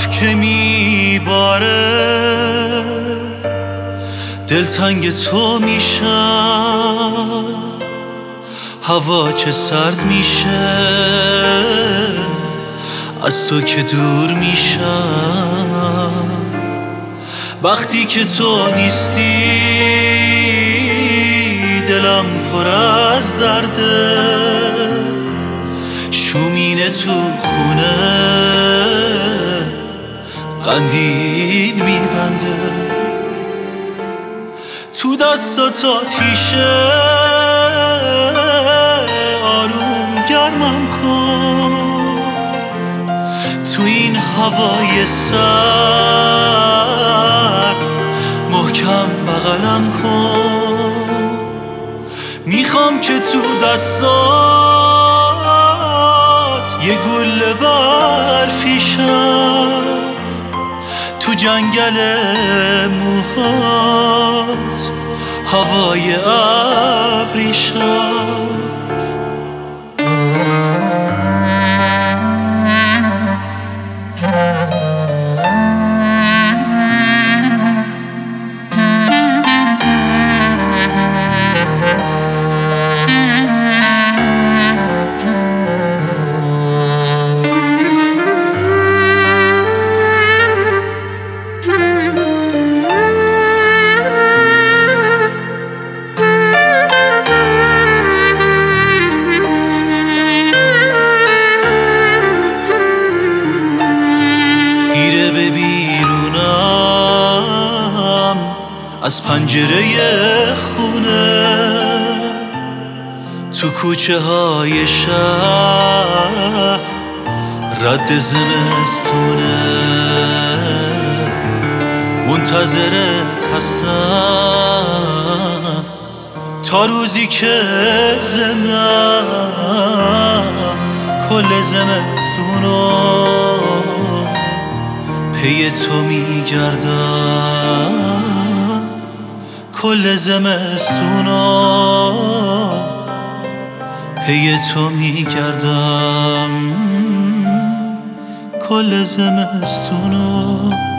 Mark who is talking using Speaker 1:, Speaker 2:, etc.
Speaker 1: برف که میباره دلتنگ تو میشم، هوا چه سرد میشه از تو که دور میشم. وقتی که تو نیستی دلم پر از درده، شومینه تو خونه قندیل میبنده، تو دستات آتیشه آروم گرمم کن، تو این هوای سرد محکم بغلم کن. میخوام که تو دستات یه گل برفی شم، تو جنگل موهات هوای ابری شم. از پنجره خونه تو کوچه های شهر رد زمستونه، منتظرت هستم تا روزی که زندم کل زمستونو پی تو میگردم، کل زمستونا پی تو میگردم، کل زمستونا.